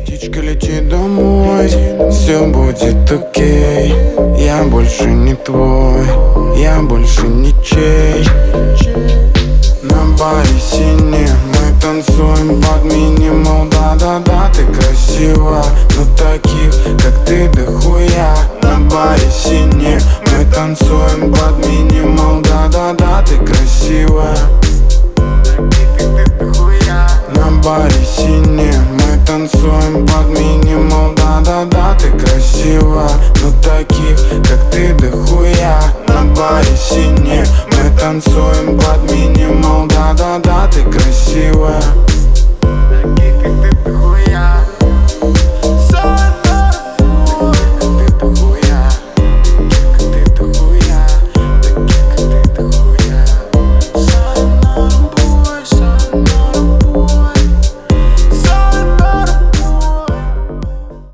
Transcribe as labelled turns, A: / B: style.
A: Птичка, лети домой, все будет окей. Я больше не твой, я больше ничей. На баре синим мы танцуем под минимал. Да-да-да, ты красива, но